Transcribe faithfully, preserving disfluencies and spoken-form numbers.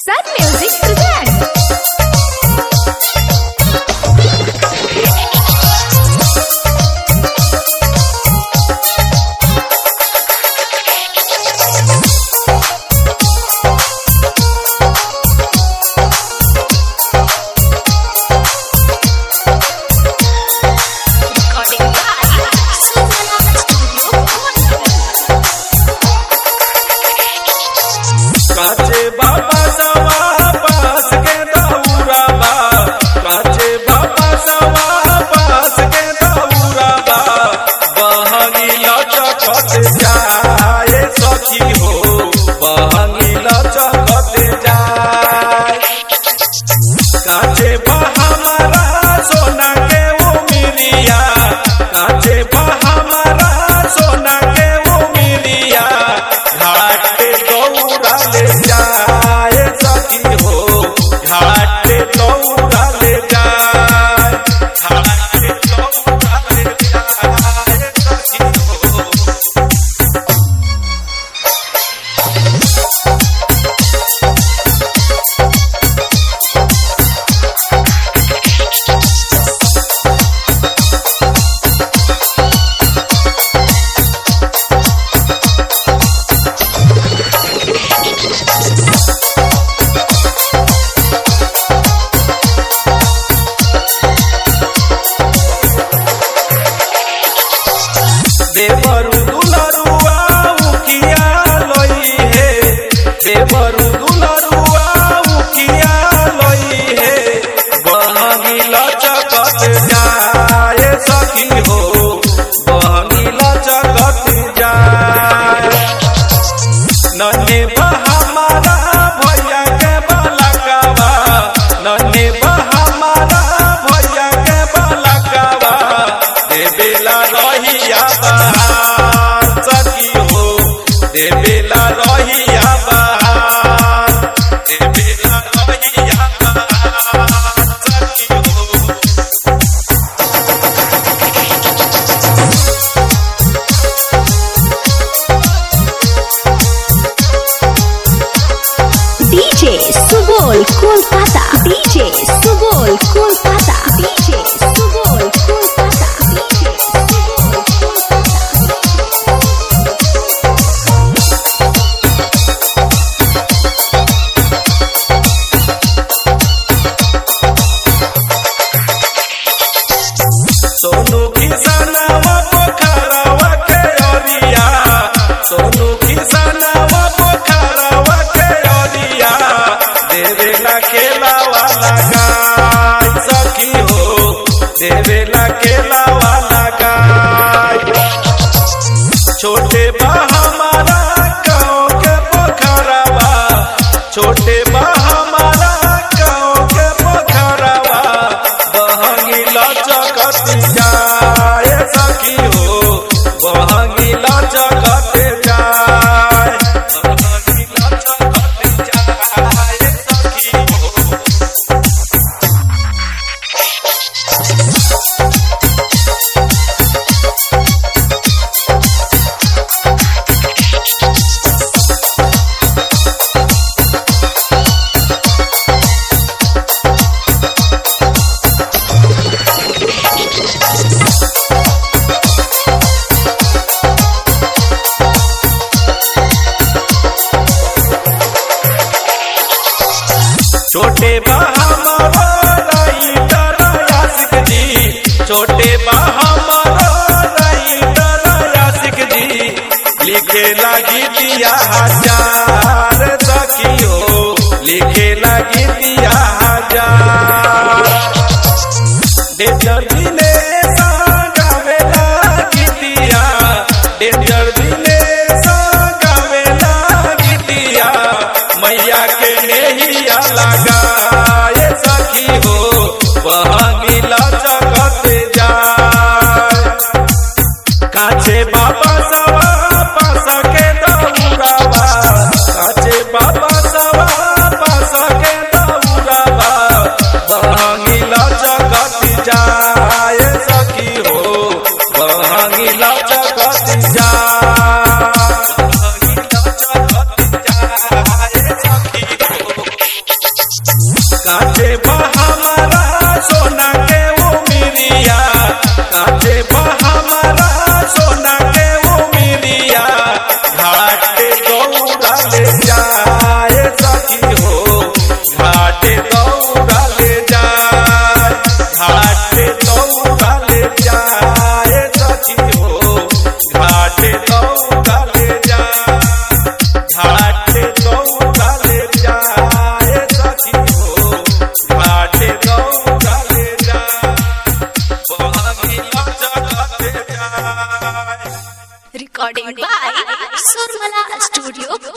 Sun Music presents. काचे बाबा सवा पास के दौरा बा काचे बाबा सवा पास के दौरा बा बहंगी लचकत जाए सखी हो बहंगी लचकत जाए काचे बा हमारा सोना के वो मिरिया काचे बा हमारा सोना के वो मिरिया घाट पे दौरा ले जाए सखी हो घाट पे दौरा ले जाए घाट पे दौरा ले जाए सखी हो देवरु दुलरुआ उकिया लई हे देवरु दुलरुआ उकिया लई हे बहंगी लचकत जाए सखी हो बहंगी लचकत जाए नन्हे बा हमारा भैया के बलकवा नन्हे बा हमारा भैया के बलकवा देवेला रहिया बहार सखी हो देवेला रहिया बहार देवेला रहिया बहार सखी हो D J Subol Kolkata. D J Subol Kolkata. D J Subol Kolkata. D J Subol Sonu किसानवा पोखरवा के ओरिया सोनू किसानवा पोखरवा के ओरिया देवेला खेलावा लगाई सखी हो देवेला खेलावा लगाई छोटे बा हमारा गाँव के पोखरवा छोटे बा हमारा गाँव के पोखरवा बहंगी लचकत जाए सखी हो बहंगी लचकत जाए बहंगी लचकत जाए सखी हो छोटे बा हमारा राइटर आशिक जी छोटे बा हमारा राइटर आशिक जी लिखे लगी दिया हजार सखी हो लिखे लगी दिया हजार डेंजर दिने गावे लगी दिया डेंजर दिने गावे लगी दिया मैया के नैया लगाए सखी हो बहंगी लचकत जाए काचे बाबा सवा पास के दौरावा काचे बाबा सवा पास के दौरावा बहंगी लचकत जाए सखी हो बहंगी लचकत जाए बहंगी लचकत जाए सखी हो। काचे हमारा सोना के उमिरिया, काचे हमारा सोना के उमिरिया, घाट दौड़ा ले जाए सखी हो, घाट दौड़ा ले जाए, घाट दौड़ा ले जाए सखी हो, घाट दौड़ा ले जाए, घाट दौड़ा ले जाए सखी हो, घाट दौड़ा ले जाए, बहनी जगत जाए। Recording by Surmala Studio